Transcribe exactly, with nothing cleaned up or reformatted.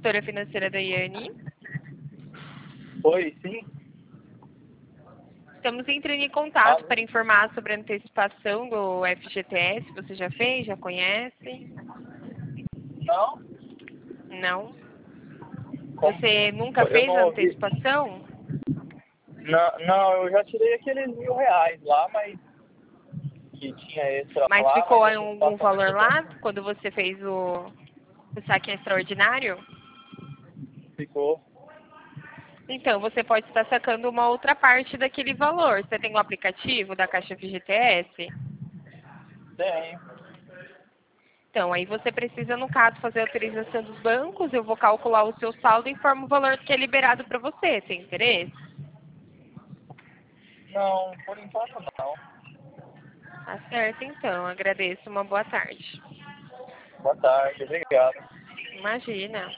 gestora financeira da Iane. Oi, sim? Estamos entrando em contato Ah, para informar sobre a antecipação do F G T S. Você já fez? Já conhece? não? Não? Como? Você nunca Eu fez não a ouvi. antecipação? Não, não, eu já tirei aqueles mil reais lá, mas que tinha extra Mas lá, ficou mas a em algum antecipação valor ficou, lá quando você fez o, o saque extraordinário? ficou. Então, você pode estar sacando uma outra parte daquele valor. Você tem o aplicativo da Caixa F G T S? Tem. Então, aí você precisa, no caso, fazer a autorização dos bancos. Eu vou calcular o seu saldo e informo o valor que é liberado para você. Tem interesse? Não, por enquanto não. Tá certo, então. Agradeço. Uma boa tarde. Boa tarde, obrigado. Imagina.